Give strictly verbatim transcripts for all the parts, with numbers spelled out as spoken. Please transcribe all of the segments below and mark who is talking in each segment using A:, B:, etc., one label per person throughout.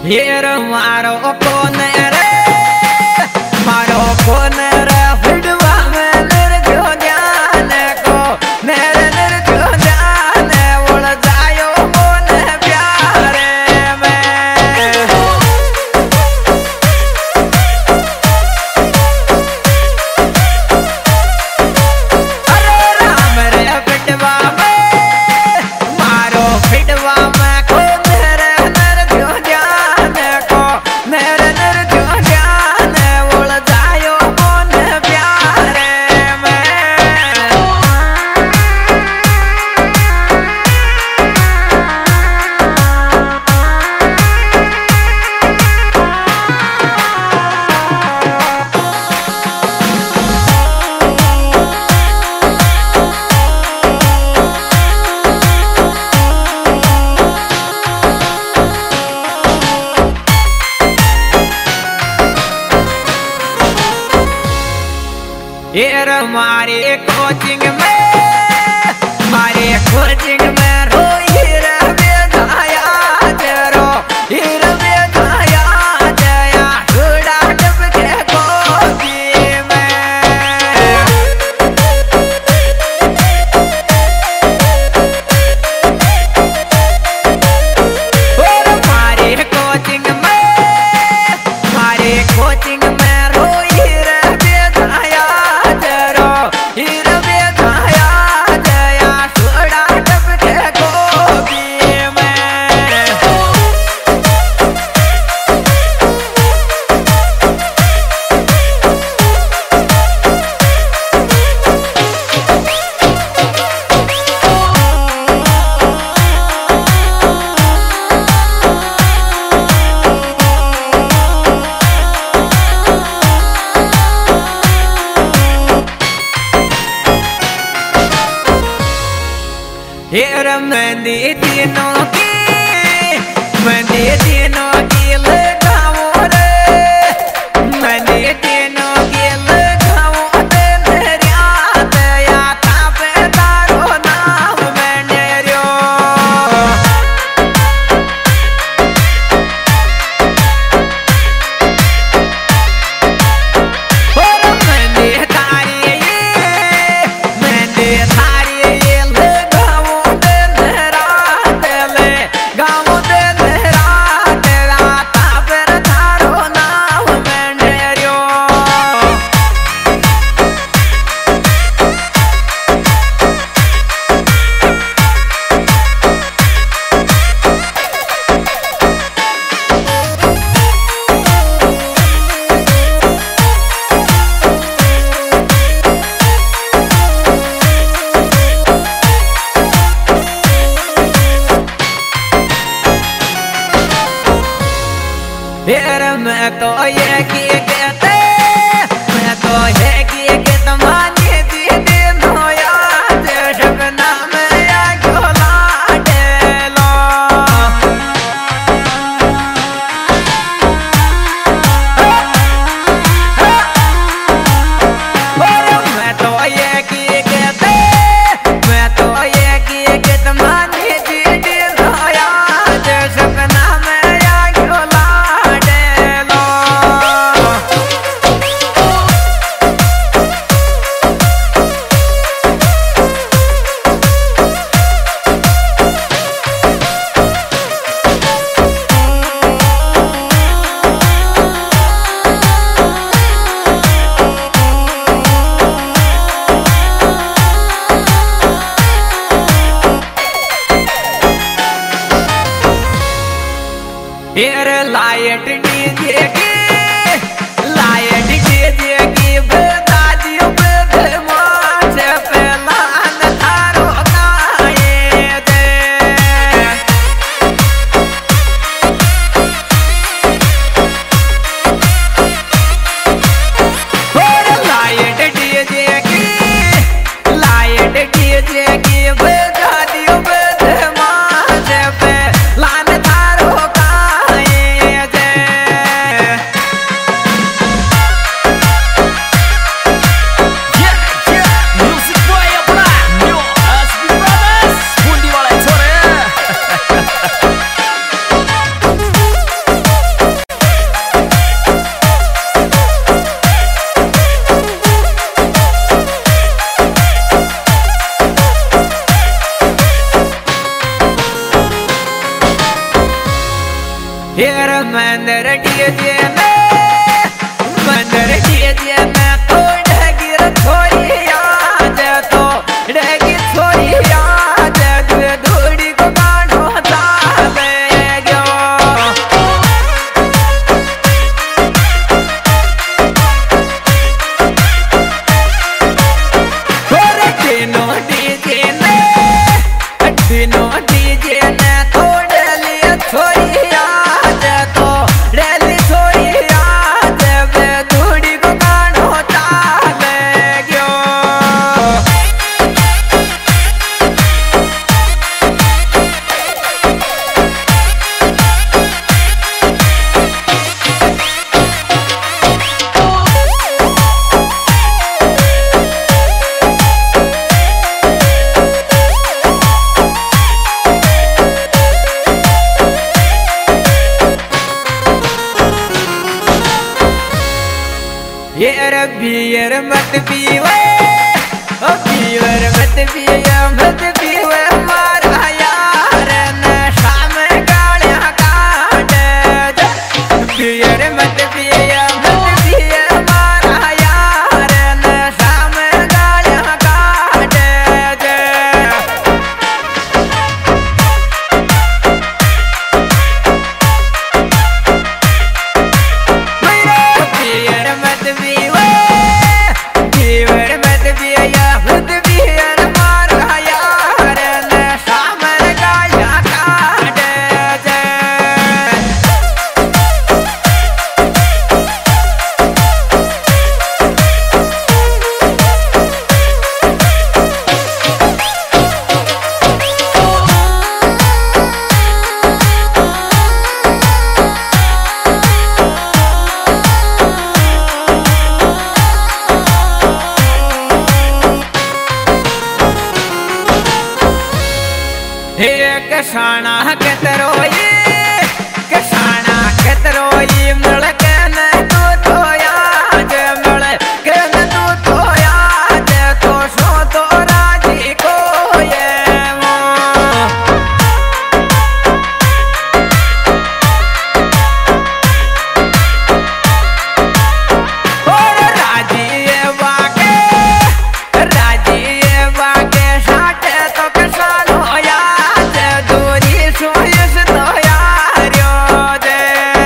A: हीर मारो कौन रे मारो कौन रे फिडवा में निर्जो ध्यान को मेरे निर्जो ध्यान उड़ जायो मोन प्यारे में अरे राम रे फिडवा में मारो फिडवा में हीर मारे कोचिंग में मारे कोचिंग में रो हीर बेधाया जरो हीर बेधाया जया घोड़ा डब के कोची में और मारे कोचिंग में मारे कोचिंग में रो हीर बेधाया हीर बेधाया जया घोड़ा डब के कोची में हीर मेहंदी तीनों की मेहंदी तीनों की लगाओ रे मेहंदी तीनों की लगाओ दे मेरी आत या ताबेदारो नाम मेंडेरियो और मेहंदी थारी मेहंदी थारी हीर मैं तो ये की कहते मैं तो ये की कहते मानी दीदी नोया शबना में या गोला डेलो और मैं तो ये की कहते मैं तो ये की कहते मानी दीदी नोया शबना में या गोला हीर लाइट डीजे की लाइट डीजे की बता दियो बे माच पे लान थारो गाए दे और लाइट डीजे की लाइट डीजे की बता दियो बे माच पे लान थारो गाए दे मंदिर डीजे में मंदिर डीजे में तो ढगिर छोरी आज तो ढगी छोरी आज दुए धूड़ी को गानो ताले गयो और तीनों डीजे ने तीनों डीजे ने तो डली छोरी ये रबियर मत पीवे ओ पीवर मत पिया मत पीवे हमारा यार नशा में गालियां काट जा पियर मत पिया मत पिया हमारा यार नशा में गालियां काट जा पियर मत पीवे पीवर मत पिया मत पिया हमारा यार नशा में गालियां काट जा एक शाना कतरोई कशाना कतरोई मलक न तू तो याद मलक न तू तो याद तो सो तो राजी को ये वो और राजी वाके राजी वाके साटे तो कशान होया सोयस तो यारो दे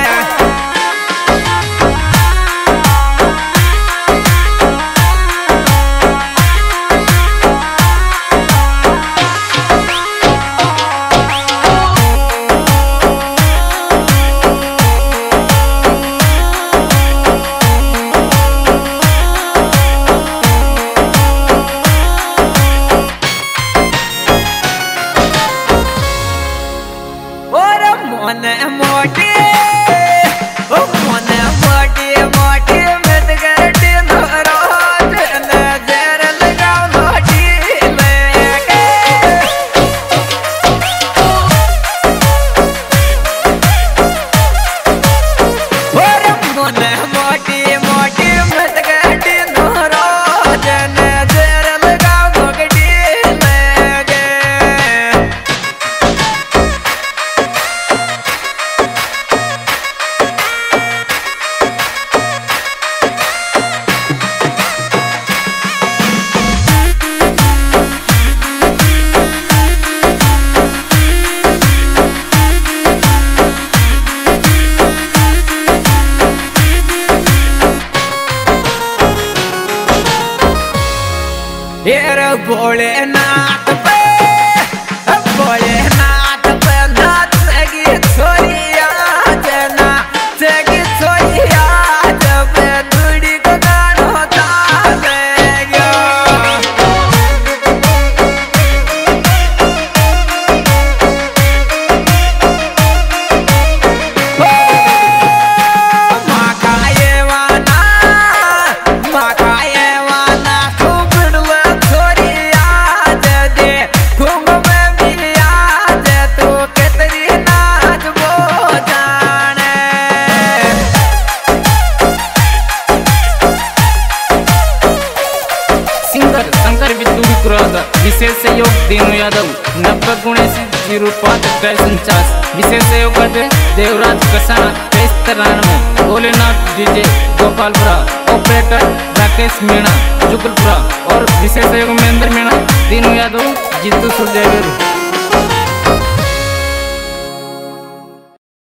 A: मन मोटे ओ मन मोटे मोटे मत करते नरो नजर लगाओ मोटी लेके और मन मोटे मोटे मत करते नरो नजर लगाओ मोटी लेके येरा भोलेनाथ पे भोलेनाथ पे नाथ सगी छोरिया जना सगी छोरिया जब धुड़ी को गानो ताले गयो माँ का ये वाना माँ का ये वाना विशेष सहयोग दीनू यादव नब्बे गुणे जीरो पाँच अट्ठाईस उनचास विशेष सहयोग देवराज कसाना।
B: चित्रान में भोलेनाथ डीजे गोपालपुरा, ऑपरेटर राकेश मीणा जुगलपुरा और विशेष सहयोग महेंद्र मीणा, दीनू यादव, जीतू सुरजेवर।